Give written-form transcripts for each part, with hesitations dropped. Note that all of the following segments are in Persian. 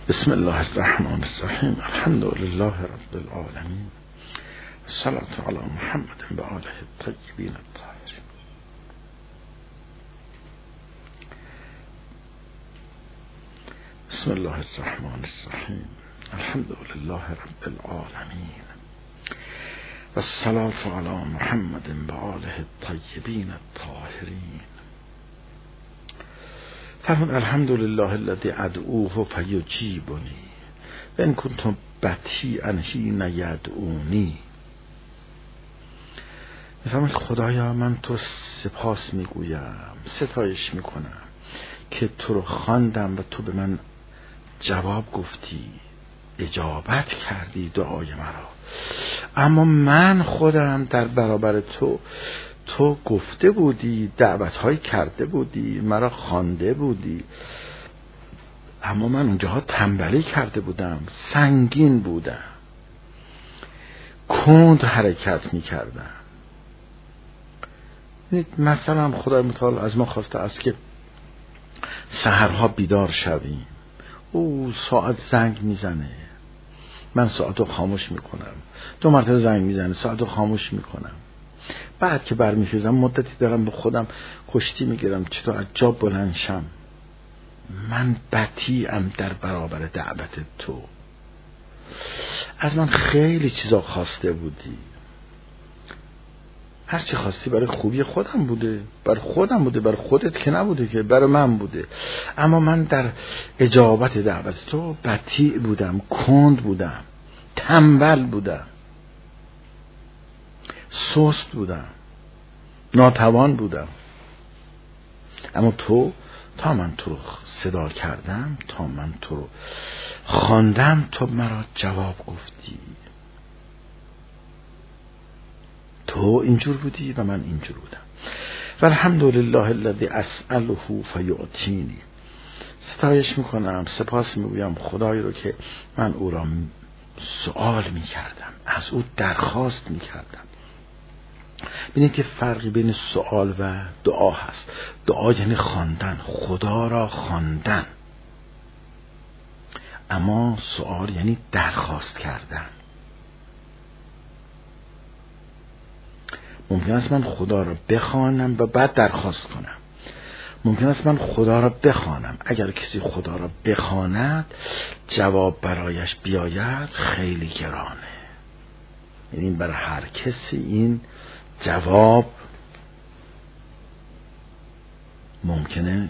بسم الله الرحمن الرحیم. الحمد لله رب العالمین. الصلاة علی محمد و آله الطیبین الطاهرین. بسم الله الرحمن الرحیم. الحمد لله رب العالمین. الصلاة علی محمد و آله الطیبین الطاهرین. فرمود الحمد لله الذی ادعوه فیجیبنی و ان کنت بطیئا حین یدعونی. میفهمید خدایا من تو سپاس میگویم، ستایش میکنم که تو رو خواندم و تو به من جواب گفتی، اجابت کردی دعای مرا. اما من خودم در برابر تو گفته بودی، دعوت‌های کرده بودی، مرا خوانده بودی، اما من اونجاها تنبلی کرده بودم، سنگین بودم، کند حرکت میکردم. مثلا خدای متعال از ما خواسته است که سحرها بیدار شویم. او ساعت زنگ میزنه، من ساعت رو خاموش میکنم، 2 مرتبه زنگ میزنه، ساعت رو خاموش میکنم. بعد که برمیخیزم مدتی دارم به خودم کشتی میگیرم چطور از جا بلند شم. من بطیئم در برابر دعوت تو. از من خیلی چیزا خواسته بودی، هر چی خواستی برای خوبی خودم بوده، برای خودم بوده، برای خودت که نبوده، که برای من بوده. اما من در اجابت دعوت تو بطیء بودم، کند بودم، تنبل بودم، سست بودم، ناتوان بودم. اما تا من تو رو صدا کردم، تا من تو رو خواندم، تو مرا جواب گفتی. تو اینجور بودی و من اینجور بودم. و الحمدلله الذی اسأله فیعطینی. ستایش میکنم، سپاس میگویم خدایی رو که من او را سوال میکردم، از او درخواست میکردم. ببینید که فرقی بین سوال و دعا هست. دعا یعنی خواندن، خدا را خواندن، اما سوال یعنی درخواست کردن. ممکن است من خدا را بخوانم و بعد درخواست کنم. ممکن است من خدا را بخوانم، اگر کسی خدا را بخواند جواب برایش بیاید خیلی گرانه. یعنی برای هر کسی این جواب ممکنه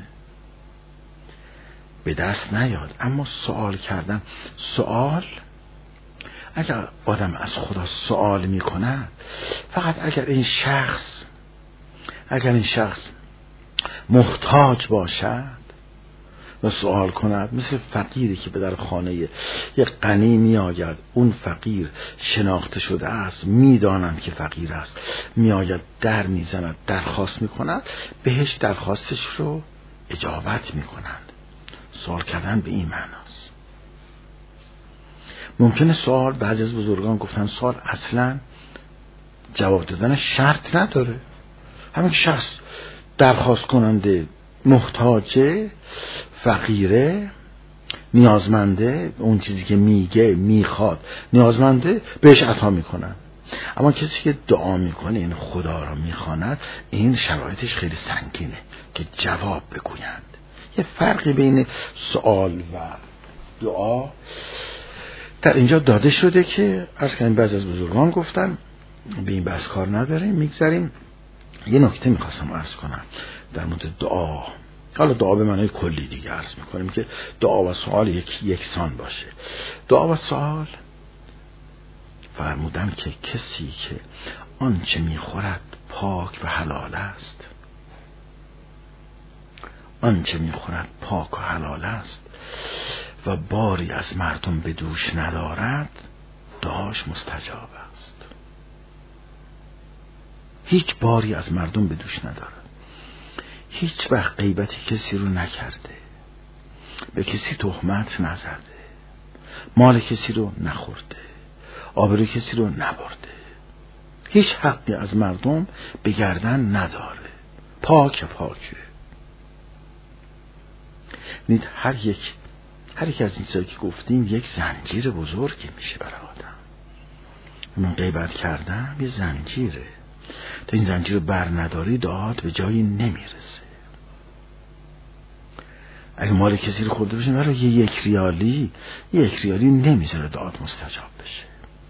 به دست نیاد. اما سوال کردن، سوال اگر آدم از خدا سوال میکنه، فقط اگر این شخص محتاج باشد و سوال کند، مثل فقیری که به در خانه یک غنی می آید، اون فقیر شناخته شده است، میدانند که فقیر است، می آید در می زند، درخواست می کند، بهش درخواستش رو اجابت می کنند. سوال کردن به این معناست. ممکنه سوال، بعضی از بزرگان گفتن سوال اصلا جواب دادن شرط نداره. همین شخص درخواست کننده محتاجه، فقیره، نیازمنده، اون چیزی که میگه میخواد، نیازمنده، بهش عطا میکنن. اما کسی که دعا میکنه، این خدا را میخواند، این شرایطش خیلی سنگینه که جواب بگویند. یه فرقی بین سوال و دعا در اینجا داده شده که عرض کنیم بعضی از بزرگان گفتن. به این بحث کار نداریم، میگذاریم. یه نکته میخواستم عرض کنم در مورد دعا. حالا دعا به معنای کلی دیگه عرض میکنیم که دعا و سوال یکسان باشه. دعا و سوال فرمودن که کسی که آنچه میخورد پاک و حلال است، آنچه میخورد پاک و حلال است و باری از مردم به دوش ندارد، دعاش مستجاب است. هیچ باری از مردم به دوش ندارد، هیچ وقت غیبتی کسی رو نکرده، به کسی تهمت نزده، مال کسی رو نخورده، آبروی کسی رو نبرده، هیچ حقی از مردم به گردن نداره، پاکه. هر یک هر یک از این چیزایی که گفتیم یک زنجیر بزرگی میشه برای آدم. من غیبت کردم یه زنجیره، تا این زنجیر بر نداری داد به جایی نمیرسه. اگه مال کسی رو خورده باشیم برای یک ریالی نمیذاره داد مستجاب بشه.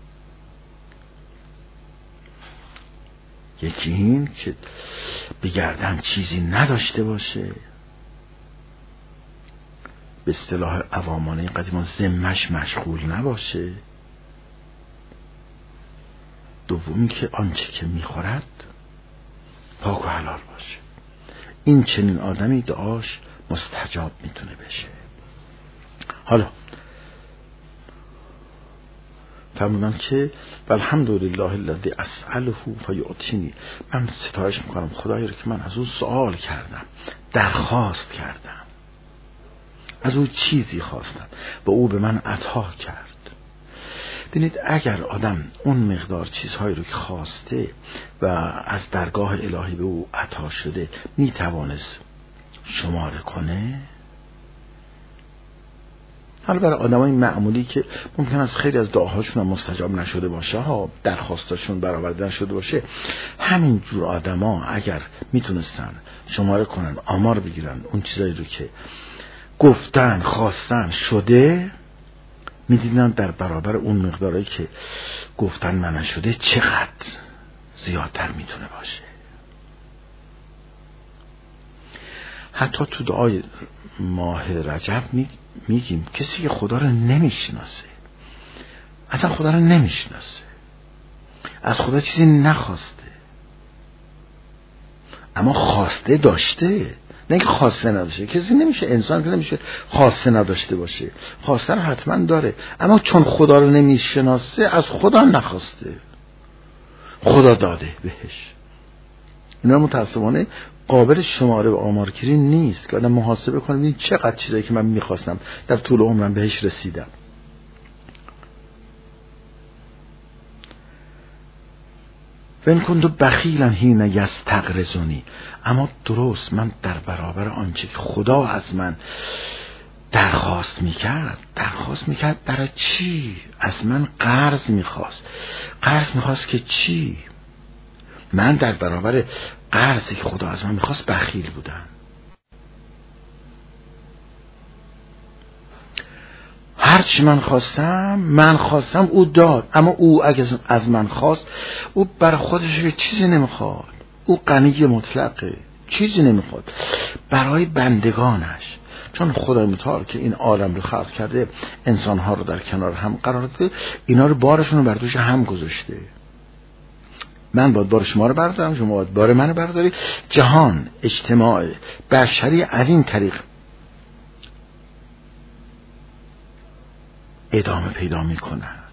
یکی این که به گردن چیزی نداشته باشه، به اصطلاح عوامانه قدیما ذمش مشغول نباشه. دومی که آنچه که میخورد پاک و حلال باشه. این چنین آدمی دعاش مستجاب میتونه بشه. حالا فرمودن که الحمدلله الذی اسأله فیعطینی، من ستایش میکنم خدایی رو که من از او سوال کردم، درخواست کردم، از او چیزی خواستم و او به من عطا کرد. ببینید اگر آدم اون مقدار چیزهایی رو که خواسته و از درگاه الهی به او عطا شده میتوانست شماره کنه، حالا برای آدمای معمولی که ممکن است خیلی از دعاهاشون هم مستجاب نشده باشه ها، درخواستاشون برآورده نشده باشه، همین جور آدما اگر میتونستن شماره کنن، آمار بگیرن اون چیزایی رو که گفتن خواستن شده، میدیدن در برابر اون مقداری که گفتن منع شده چقدر زیادتر میتونه باشه. حتی تو دعای ماه رجب میگیم کسی که خدا رو نمیشناسه، اصلا خدا رو نمیشناسه، از خدا چیزی نخواسته اما خواسته داشته، نه که خواسته نداشته. کسی نمیشه، انسان که نمیشه خواسته نداشته باشه، خواسته رو حتما داره، اما چون خدا رو نمیشناسه از خدا نخواسته، خدا داده بهش. اینا متاسفانه قابل شماره و آمارگیری نیست که آدم محاسبه کنه ببین چقدر چیزایی که من میخواستم در طول عمرم بهش رسیدم. وین کنتو بخیلا حین یستغرضنی، اما درست من در برابر آنچه که خدا از من درخواست میکرد برای چی؟ از من قرض میخواست که چی؟ من در برابر قرضی که خدا از من میخواست بخیل بودم. هرچی من خواستم او داد، اما او اگه از من خواست، او برای خودش چیزی نمیخواد، او غنی مطلقه، چیزی نمیخواد برای بندگانش. چون خدای متعال که این عالم رو خلق کرده، انسانها رو در کنار هم قرار داده، اینا رو بارشون رو بر دوش هم گذاشته. من باید بار شما رو بردارم، شما باید بار من رو برداری. جهان، اجتماع بشری از این طریق ادامه پیدا میکنن.